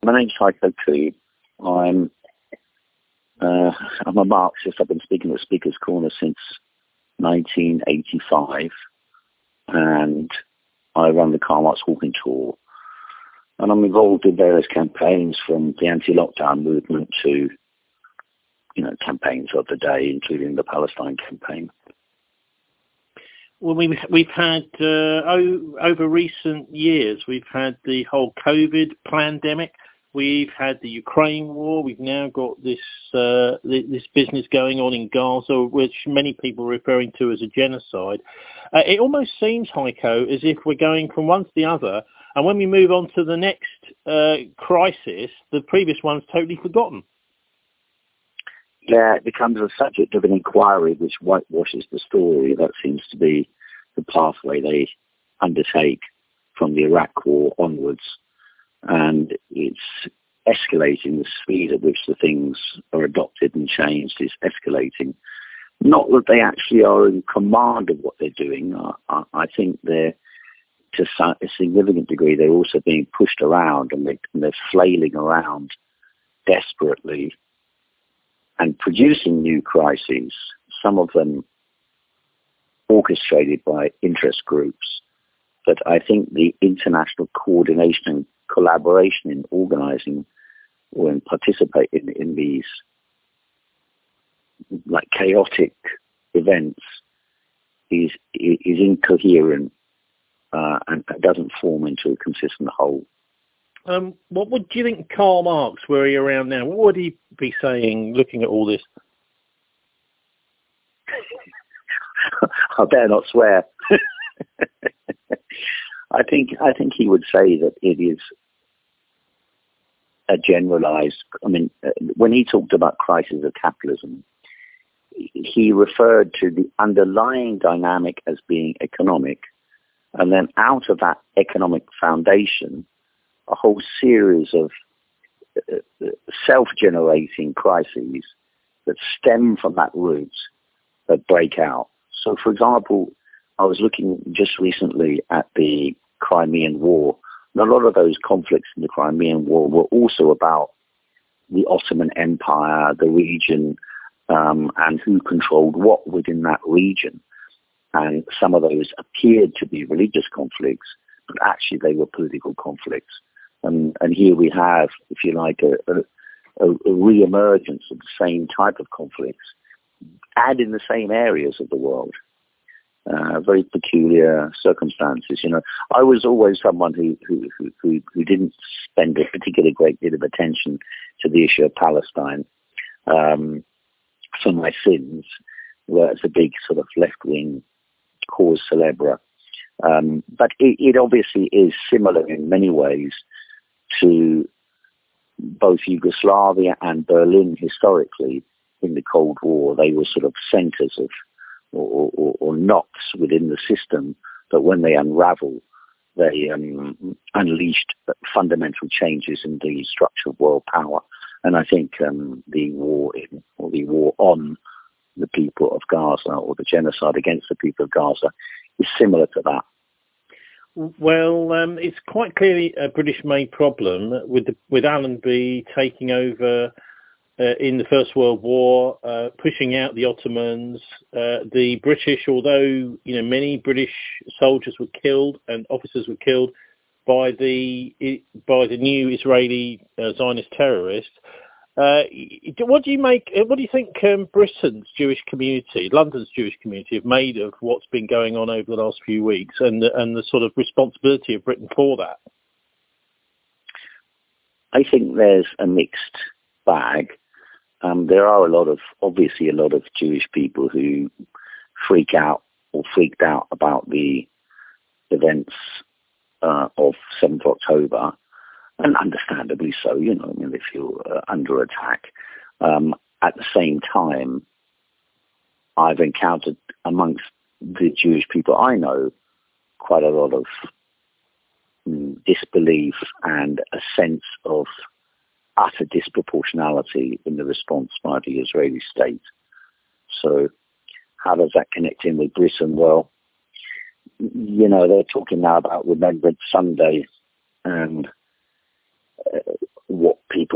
My name's Heiko Koo. I'm a Marxist. I've been speaking at Speaker's Corner since 1985, and I run the Karl Marx Walking Tour. And I'm involved in various campaigns, from the anti-lockdown movement to, campaigns of the day, including the Palestine campaign. Well, we've had over recent years, we've had the whole COVID pandemic. We've had the Ukraine war. We've now got this business going on in Gaza, which many people are referring to as a genocide. It almost seems, Heiko, as if we're going from one to the other, and when we move on to the next crisis, the previous one's totally forgotten. Yeah, it becomes a subject of an inquiry which whitewashes the story. That seems to be the pathway they undertake from the Iraq war onwards. And it's escalating. The speed at which the things are adopted and changed is escalating. Not that they actually are in command of what they're doing. I think they're, to a significant degree, they're also being pushed around, and they're flailing around desperately and producing new crises, some of them orchestrated by interest groups. But I think the international coordination and collaboration in organizing or in participating in these like chaotic events is incoherent and doesn't form into a consistent whole. What do you think Karl Marx, were he around now, what would he be saying looking at all this? I better not swear. I think he would say that it is a generalized, when he talked about crisis of capitalism, he referred to the underlying dynamic as being economic, and then out of that economic foundation, a whole series of self-generating crises that stem from that root that break out. So, for example, I was looking just recently at the Crimean War, and a lot of those conflicts in the Crimean War were also about the Ottoman Empire, the region, and who controlled what within that region. And some of those appeared to be religious conflicts, but actually they were political conflicts. And here we have, if you like, a re-emergence of the same type of conflicts, and in the same areas of the world. Very peculiar circumstances. I was always someone who didn't spend a particularly great deal of attention to the issue of Palestine for my sins, where it's a big sort of left-wing cause célèbre. But it obviously is similar in many ways to both Yugoslavia and Berlin historically in the Cold War. They were sort of centers of or knots within the system that when they unravel, they unleashed fundamental changes in the structure of world power. And I think the war on the people of Gaza, or the genocide against the people of Gaza, is similar to that. Well, it's quite clearly a British-made problem with Allenby taking over in the First World War, pushing out the Ottomans. The British, although many British soldiers were killed and officers were killed by the new Israeli Zionist terrorists. What do you think Britain's Jewish community, London's Jewish community, have made of what's been going on over the last few weeks, and the sort of responsibility of Britain for that? I think there's a mixed bag. There are obviously a lot of Jewish people who freaked out about the events of 7th October. And understandably so, they feel under attack. At the same time, I've encountered amongst the Jewish people I know quite a lot of disbelief and a sense of utter disproportionality in the response by the Israeli state. So how does that connect in with Britain? Well, they're talking now about Remembrance Sunday, and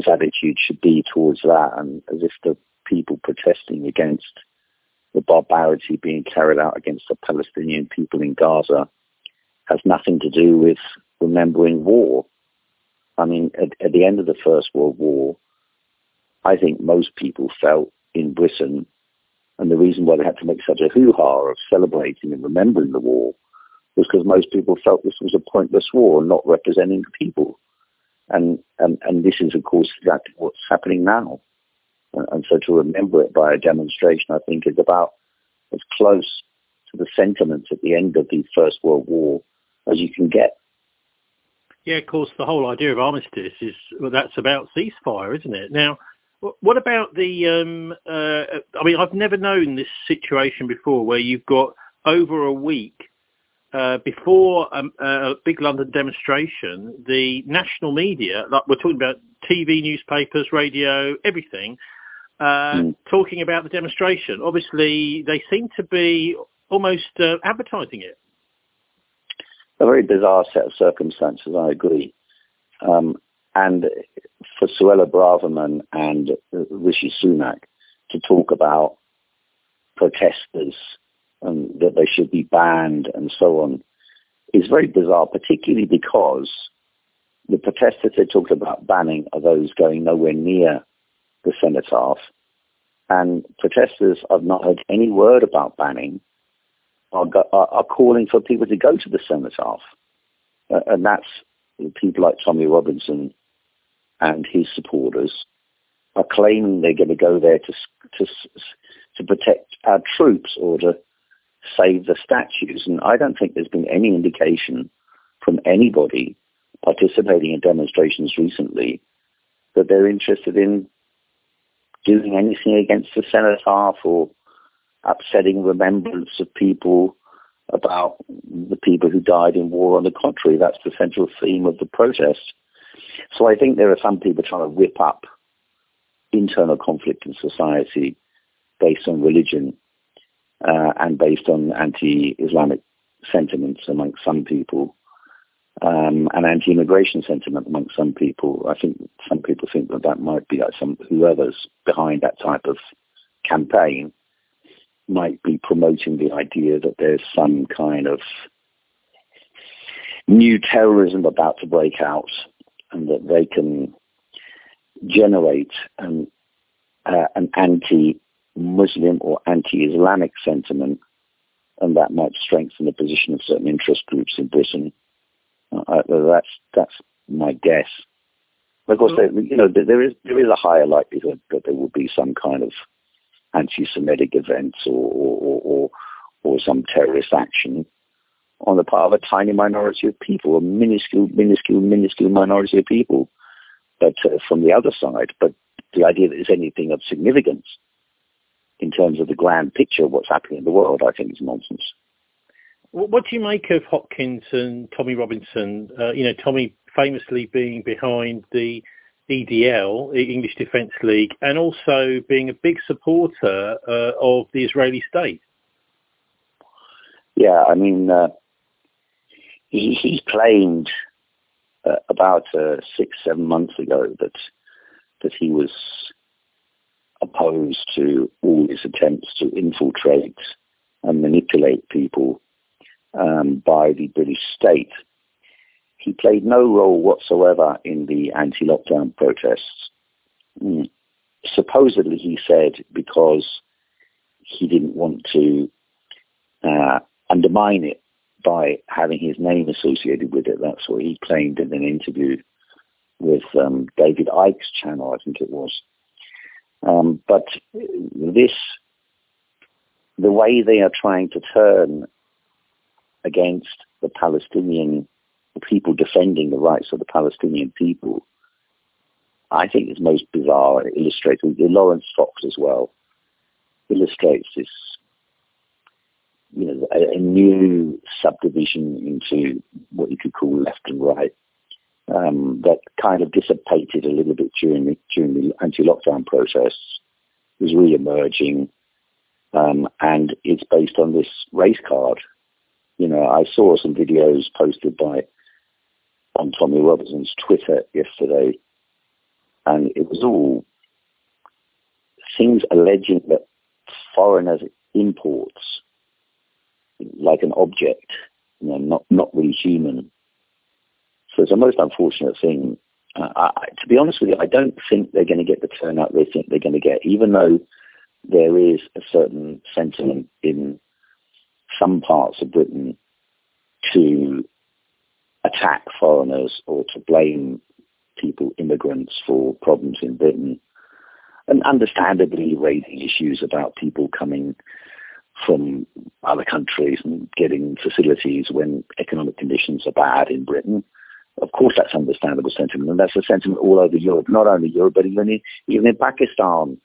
people's attitude should be towards that, and as if the people protesting against the barbarity being carried out against the Palestinian people in Gaza has nothing to do with remembering war. I mean, at the end of the First World War, I think most people felt in Britain, and the reason why they had to make such a hoo-ha of celebrating and remembering the war was because most people felt this was a pointless war, not representing the people. And this is, of course, exactly what's happening now. And so to remember it by a demonstration, I think, is about as close to the sentiments at the end of the First World War as you can get. Yeah, of course, the whole idea of armistice is, well, that's about ceasefire, isn't it? Now, what about the, I mean, I've never known this situation before where you've got over a week before a big London demonstration, the national media, like we're talking about TV, newspapers, radio, everything, talking about the demonstration. Obviously, they seem to be almost advertising it. A very bizarre set of circumstances, I agree. And for Suella Braverman and Rishi Sunak to talk about protesters and that they should be banned and so on is very bizarre, particularly because the protesters they talked about banning are those going nowhere near the cenotaph. And protesters I've not heard any word about banning are calling for people to go to the cenotaph. And that's people like Tommy Robinson and his supporters are claiming they're going to go there to protect our troops or to save the statues. And I don't think there's been any indication from anybody participating in demonstrations recently that they're interested in doing anything against the cenotaph or upsetting remembrance of people about the people who died in war. On the contrary, that's the central theme of the protest. So I think there are some people trying to whip up internal conflict in society based on religion and based on anti-Islamic sentiments amongst some people and anti-immigration sentiment amongst some people. I think some people think that might be like whoever's behind that type of campaign might be promoting the idea that there's some kind of new terrorism about to break out and that they can generate an anti-Muslim or anti-Islamic sentiment, and that might strengthen the position of certain interest groups in Britain. That's my guess. Of course, there is a higher likelihood that there will be some kind of anti-Semitic events or some terrorist action on the part of a tiny minority of people, a minuscule minority of people. But from the other side, but the idea that there's anything of significance in terms of the grand picture of what's happening in the world, I think is nonsense. What do you make of Hopkins and Tommy Robinson? Tommy famously being behind the EDL, the English Defence League, and also being a big supporter of the Israeli state. Yeah, I mean, he claimed about 6-7 months ago that he was opposed to all his attempts to infiltrate and manipulate people by the British state. He played no role whatsoever in the anti-lockdown protests. Supposedly, he said, because he didn't want to undermine it by having his name associated with it. That's what he claimed in an interview with David Icke's channel, I think it was. But the way they are trying to turn against the Palestinian people, defending the rights of the Palestinian people, I think is most bizarre. It illustrates, Lawrence Fox as well, illustrates this, a new subdivision into what you could call left and right, that kind of dissipated a little bit during the anti-lockdown protests, was re-emerging, and it's based on this race card. I saw some videos posted on Tommy Robinson's Twitter yesterday, and it was all things alleging that foreigners imports, like an object, not really human. So it's a most unfortunate thing. To be honest with you, I don't think they're going to get the turnout they think they're going to get, even though there is a certain sentiment in some parts of Britain to attack foreigners or to blame immigrants for problems in Britain, and understandably raising issues about people coming from other countries and getting facilities when economic conditions are bad in Britain. Of course, that's understandable sentiment, and that's a sentiment all over Europe. Not only Europe, but even in Pakistan,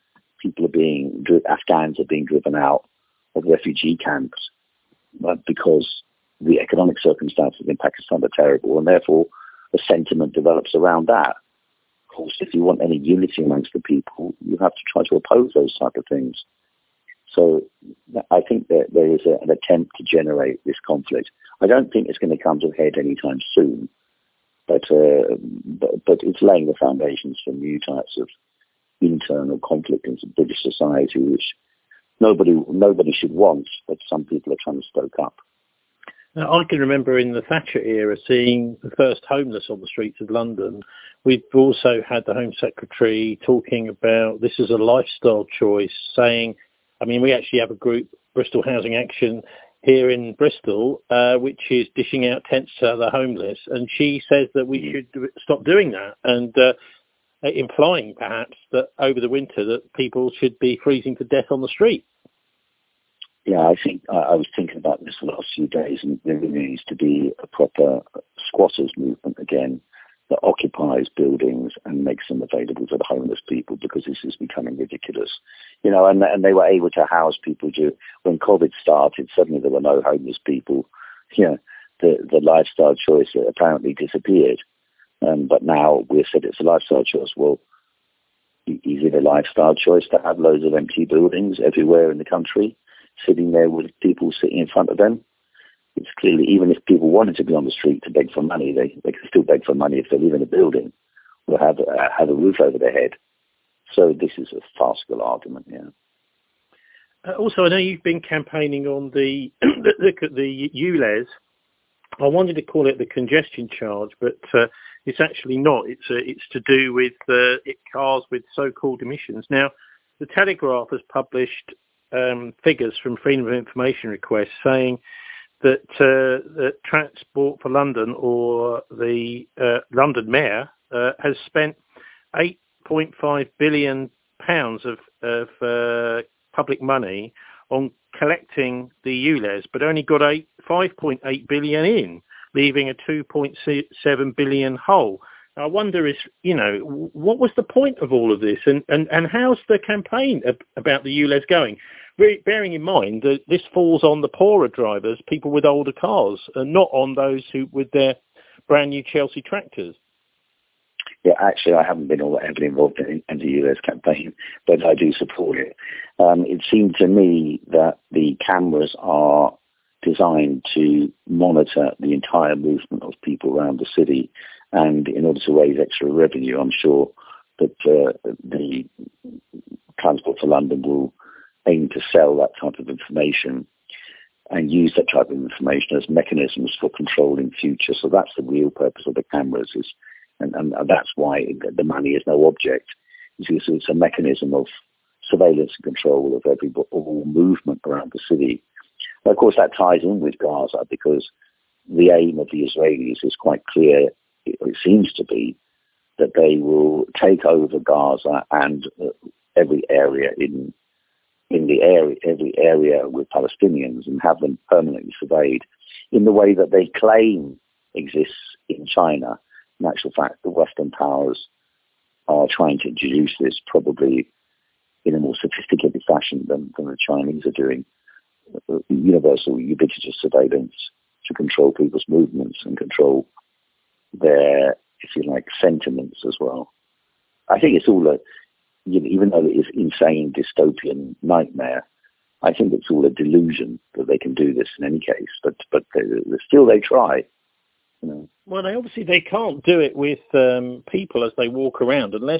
Afghans are being driven out of refugee camps because the economic circumstances in Pakistan are terrible, and therefore a sentiment develops around that. Of course, if you want any unity amongst the people, you have to try to oppose those type of things. So I think that there is an attempt to generate this conflict. I don't think it's going to come to a head anytime soon, but it's laying the foundations for new types of internal conflict in British society, which nobody should want, but some people are trying to stoke up. Now, I can remember in the Thatcher era seeing the first homeless on the streets of London. We've also had the Home Secretary talking about this is a lifestyle choice, saying, I mean, we actually have a group, Bristol Housing Action, here in Bristol, which is dishing out tents to the homeless. And she says that we should stop doing that, and implying perhaps that over the winter that people should be freezing to death on the street. Yeah, I think I was thinking about this the last few days, and there really needs to be a proper squatters movement again that occupies buildings and makes them available to the homeless people, because this is becoming ridiculous. And they were able to house people when COVID started. Suddenly there were no homeless people. The lifestyle choice apparently disappeared. But now we've said it's a lifestyle choice. Well, is it a lifestyle choice to have loads of empty buildings everywhere in the country, sitting there with people sitting in front of them? It's clearly, even if people wanted to be on the street to beg for money, they can still beg for money if they live in a building or have a roof over their head. So this is a farcical argument, yeah. Also, I know you've been campaigning on the ULEZ. I wanted to call it the congestion charge, but it's actually not. It's to do with cars with so-called emissions. Now, the Telegraph has published figures from Freedom of Information requests saying that Transport for London, or the London Mayor, has spent £8.5 billion of public money on collecting the ULEZ, but only got 5.8 billion in, leaving a 2.7 billion hole. I wonder what was the point of all of this, and how's the campaign about the ULEZ going? Bearing in mind that this falls on the poorer drivers, people with older cars, and not on those who with their brand new Chelsea tractors. Yeah, actually, I haven't been all that heavily involved in the ULEZ campaign, but I do support it. It seemed to me that the cameras are designed to monitor the entire movement of people around the city, and in order to raise extra revenue, I'm sure that the Transport for London will aim to sell that type of information and use that type of information as mechanisms for controlling future. So that's the real purpose of the cameras, and that's why the money is no object. It's a mechanism of surveillance and control of all movement around the city. And of course, that ties in with Gaza, because the aim of the Israelis is quite clear. It seems to be that they will take over Gaza and every area every area with Palestinians, and have them permanently surveyed in the way that they claim exists in China. In actual fact, the Western powers are trying to introduce this probably in a more sophisticated fashion than the Chinese are doing. Universal, ubiquitous surveillance to control people's movements and control their, if you like, sentiments as well. I think it's all even though it is insane dystopian nightmare, I think it's all a delusion that they can do this in any case. But still they try. Well, they can't do it with people as they walk around unless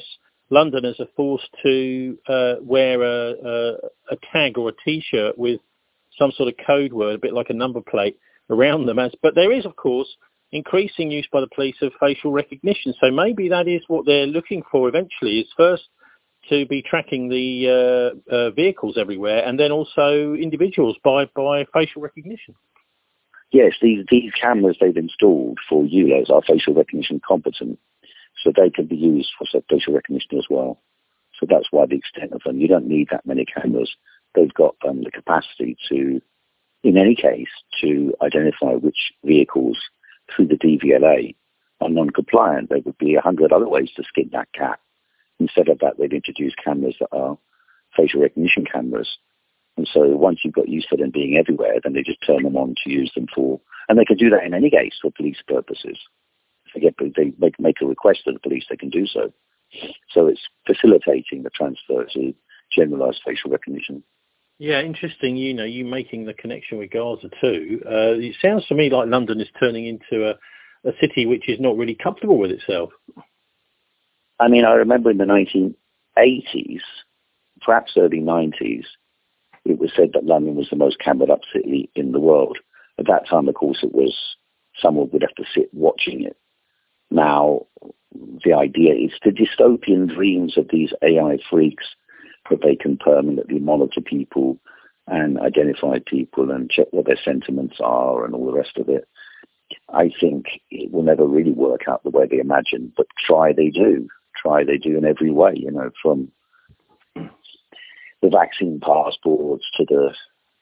Londoners are forced to wear a tag or a T-shirt with some sort of code word, a bit like a number plate, around them. But there is, of course, increasing use by the police of facial recognition. So maybe that is what they're looking for eventually, is first to be tracking the vehicles everywhere, and then also individuals by facial recognition. Yes, these cameras they've installed for ULEZ are facial recognition competent, so they can be used for facial recognition as well. So that's why the extent of them. You don't need that many cameras. They've got the capacity to, in any case, to identify which vehicles through the DVLA are non-compliant. There would be 100 other ways to skin that cat. Instead of that, they've introduced cameras that are facial recognition cameras. And so once you've got used to them being everywhere, then they just turn them on to use them for, and they can do that in any case for police purposes. If they make a request to the police, they can do so. So it's facilitating the transfer to generalized facial recognition. Yeah, interesting. You making the connection with Gaza too. It sounds to me like London is turning into a city which is not really comfortable with itself. I mean, I remember in the 1980s, perhaps early 90s, it was said that London was the most camered up city in the world. At that time, of course, it was someone would have to sit watching it. Now, the idea is the dystopian dreams of these AI freaks that they can permanently monitor people and identify people and check what their sentiments are and all the rest of it. I think it will never really work out the way they imagine, but try they do in every way, from the vaccine passports to the,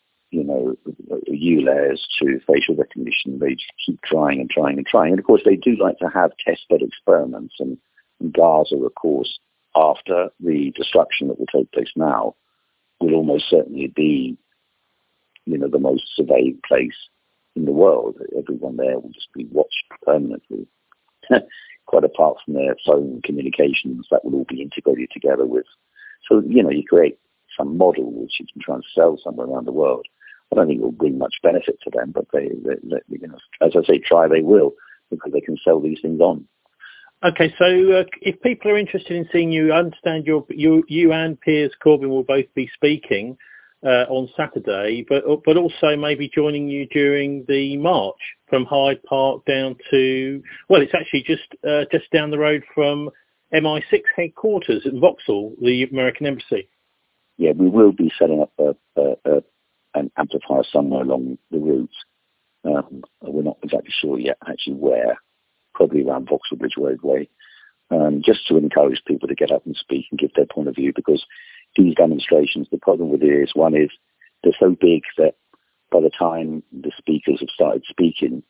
ULEZ to facial recognition. They just keep trying and trying and trying. And of course, they do like to have testbed experiments. And Gaza, of course, after the destruction that will take place now, will almost certainly be, the most surveyed place in the world. Everyone there will just be watched permanently. Quite apart from their phone communications, that will all be integrated together with. So, you create some model which you can try and sell somewhere around the world. I don't think it will bring much benefit to them, but they as I say, try they will, because they can sell these things on. Okay, so if people are interested in seeing you, I understand you and Piers Corbyn will both be speaking on Saturday, but also maybe joining you during the march from Hyde Park down to, well, it's actually just down the road from MI6 headquarters at Vauxhall, the American Embassy. Yeah, we will be setting up an amplifier somewhere along the route. We're not exactly sure yet actually where, probably around Vauxhall Bridge Roadway, just to encourage people to get up and speak and give their point of view, because these demonstrations, the problem with it is, one is they're so big that by the time the speakers have started speaking,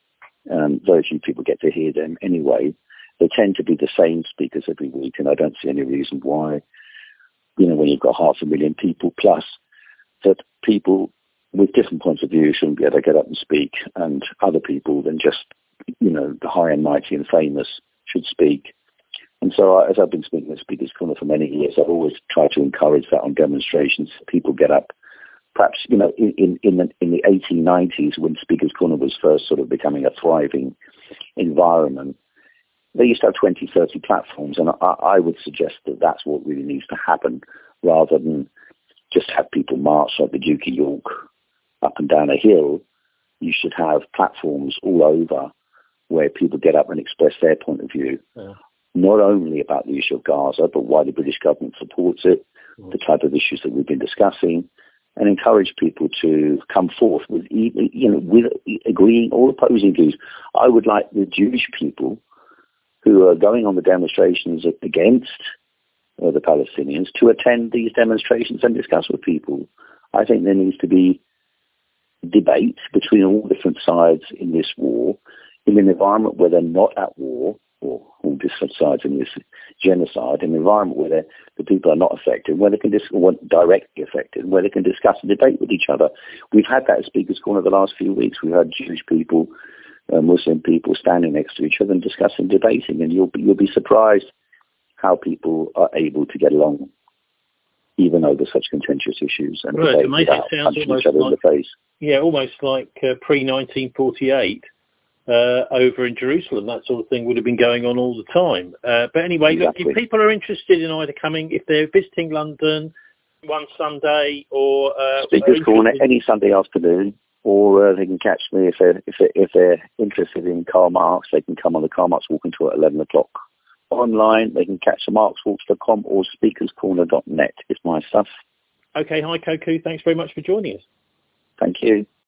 very few people get to hear them anyway. They tend to be the same speakers every week, and I don't see any reason why, when you've got 500,000 people plus, that people with different points of view shouldn't be able to get up and speak, and other people than just, the high and mighty and famous should speak. And so as I've been speaking at Speakers Corner for many years, I've always tried to encourage that on demonstrations. People get up. Perhaps, in the 1890s, when Speakers Corner was first sort of becoming a thriving environment, they used to have 20, 30 platforms. And I would suggest that that's what really needs to happen, rather than just have people march like the Duke of York up and down a hill. You should have platforms all over where people get up and express their point of view. Yeah. Not only about the issue of Gaza, but why the British government supports it, the type of issues that we've been discussing, and encourage people to come forth with agreeing or opposing views. I would like the Jewish people who are going on the demonstrations against the Palestinians to attend these demonstrations and discuss with people. I think there needs to be debate between all different sides in this war, in an environment where they're not at war, or all different sides in this genocide, in an environment where the people are not affected, where they can weren't directly affected, where they can discuss and debate with each other. We've had that at Speakers Corner the last few weeks. We've had Jewish people, Muslim people standing next to each other and discussing, debating, and you'll be surprised how people are able to get along, even over such contentious issues, and right, debate without punching each other in the face. Yeah, almost like pre-1948. over in Jerusalem. That sort of thing would have been going on all the time. But anyway, Exactly. look, if people are interested in either coming, if they're visiting London one Sunday or Speakers Corner any Sunday afternoon, or they can catch me if they're interested in Karl Marx. They can come on the Karl Marx Walking Tour at 11 o'clock. Online, they can catch the marxwalks.com or speakerscorner.net is my stuff. Okay, hi Kokou. Thanks very much for joining us. Thank you.